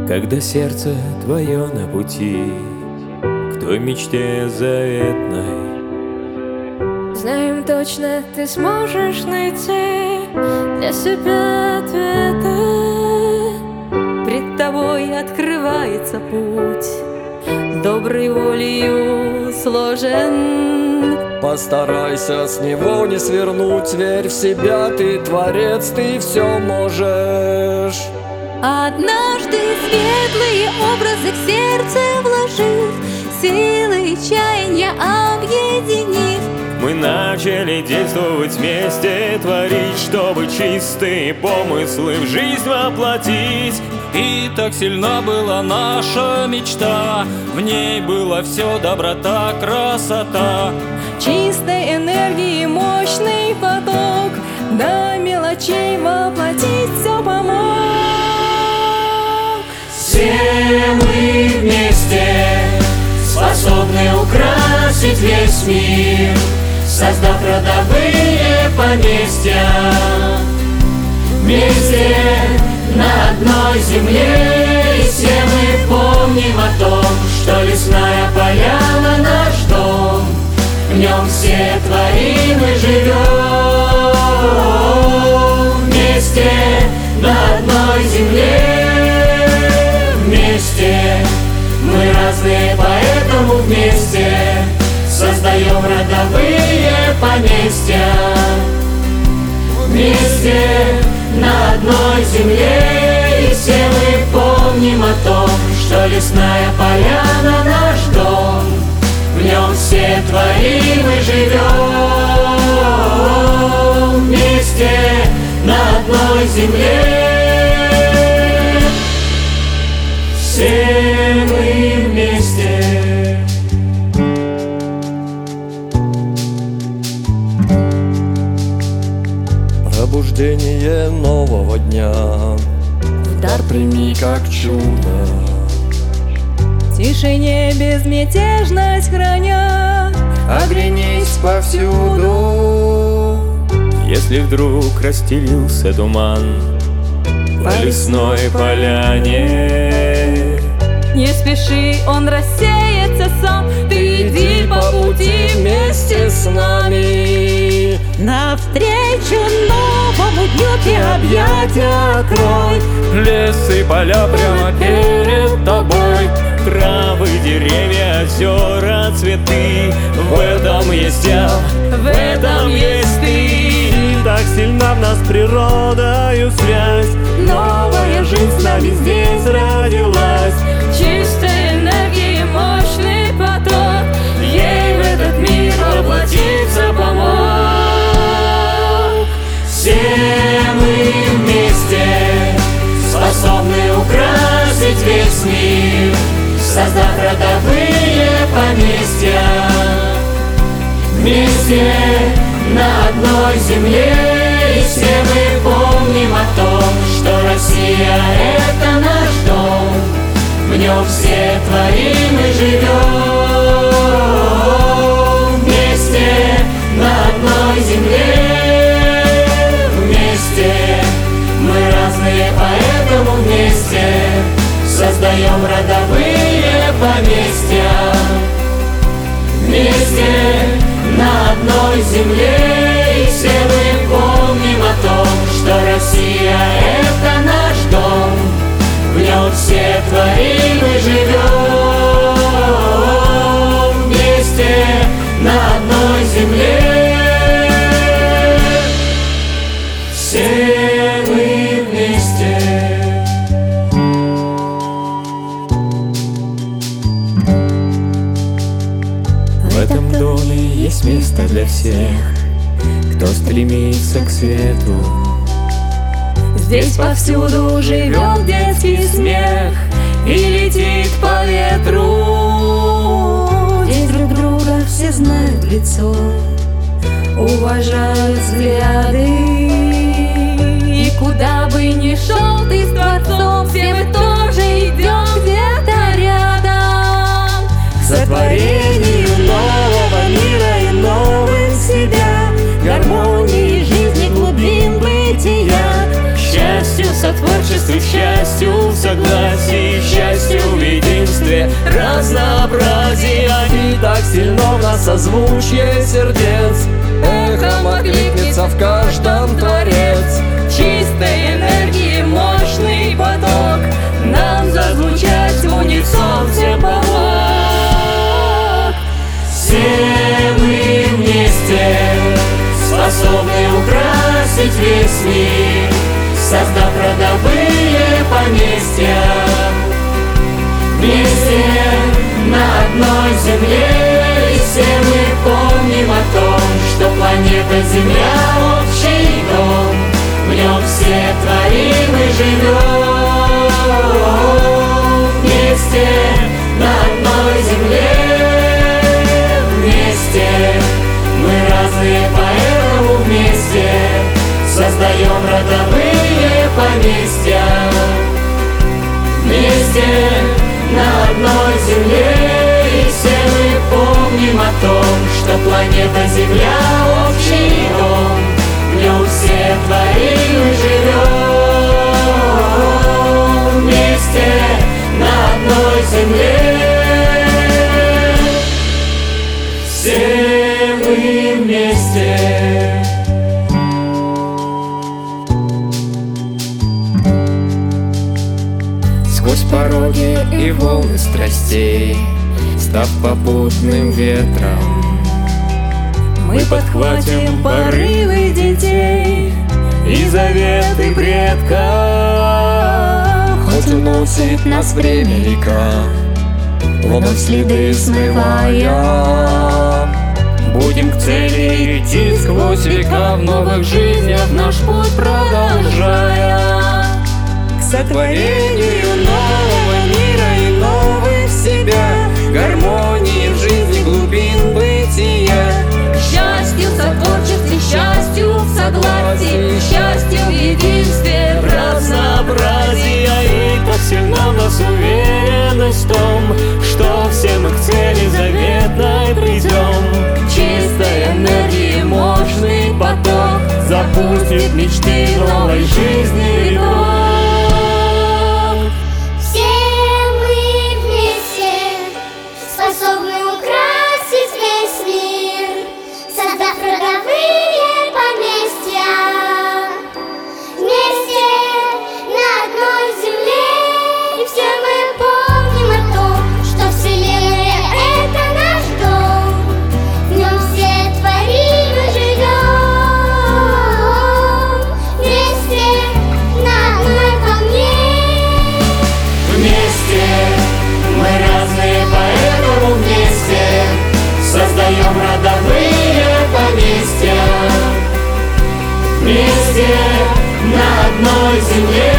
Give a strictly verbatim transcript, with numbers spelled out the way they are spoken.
Когда сердце твое на пути к той мечте заветной, знаем точно, ты сможешь найти для себя ответы. Пред тобой открывается путь, доброй волею сложен. Постарайся с него не свернуть, верь в себя, ты творец, ты все можешь. Однажды светлые образы в сердце вложив, силы и чаяния объединив, мы начали действовать вместе, творить, чтобы чистые помыслы в жизнь воплотить. И так сильна была наша мечта, в ней было все доброта, красота. Чистой энергии мощный поток, до мелочей воплотить все помог. Все мы вместе способны украсить весь мир, создав родовые поместья. Вместе на одной земле, и все мы помним о том, что лесная поляна наш дом, в нем все творим и живем. Вместе на одной земле, вместе мы разные, поэтому вместе создаем родовые поместья. Вместе на одной земле, и все мы помним о том, что лесная поляна наш дом, в нем все творим и живем. Вместе на одной земле, все мы вместе. Пробуждение нового дня, дар прими как чудо. В тишине безмятежность храня, Оглянись повсюду. если вдруг расстелился туман по лесной поляне, не спеши, он рассеется сам. Ты иди по пути вместе с нами, навстречу новому дню ты объятия открой. лес и поля прямо перед тобой, травы, деревья, озера, цветы. В этом есть я, в этом есть ты. Так сильна в нас природою связь, Новая жизнь с нами здесь родилась. чистой энергии мощный поток, ей в этот мир воплотиться помог. Все мы вместе способны украсить весь мир, создав родовые поместья. Вместе на одной земле, и все мы помним о том, что Россия — это наш дом, в нем все творим и живем. Вместе на одной земле, вместе мы разные, поэтому вместе создаем родовые поместья. Вместе на одной земле, и все мы помним о том, что Россия — это наш дом, в нем все творим и живем. Вместе на одной земле, все мы вместе. В этом доме есть место для всех, кто стремится к свету. Здесь повсюду живет детский смех и летит по ветру. Здесь друг друга все знают в лицо, уважают взгляды. И куда бы ни шел ты с Творцом, все мы тоже идем где-то рядом к сотворению нового мира и новых себя, гармонии жизни глубин бытия. К счастью, сотворчеству, к счастью, в согласии, сильно в нас созвучье сердец, эхом откликнется в каждом творец. Чистой энергии мощный поток, нам зазвучать в унисон всем помог. Все мы вместе способны украсить весь мир, создав родовые поместья. Вместе на одной земле, и все мы помним о том, что планета Земля — общий дом, в нем все творим и живем. Вместе на одной земле, вместе мы разные, поэтому вместе создаем родовые поместья. Вместе на одной земле, и все мы помним о том, что планета Земля — общий дом, в нем все творим и живем. Вместе на одной земле, все мы вместе. Сквозь пороги и волны страстей, став попутным ветром, мы подхватим порывы детей и заветы предков. Хоть уносит нас время река, вновь следы смывая, будем к цели идти сквозь века, в новых жизнях наш путь продолжая, к сотворению нового мира и новых себя, гармонии в жизни глубин бытия. Счастью в сотворчестве, счастью в согласии, счастью в единстве, в разнообразии. И так сильна в нас уверенность в том, что все мы к цели заветной придем. Чистой энергии мощный поток Запустит мечты новой жизни веков. Все мы вместе способны украсить весь мир, создав родовые поместья. Вместе на одной земле, и все мы помним о том, что Вселенная — это наш дом, в нем все творим и живем. Вместе на одной волне. Вместе мы разные, поэтому вместе создаем родовые поместья. Вместе на одной земле,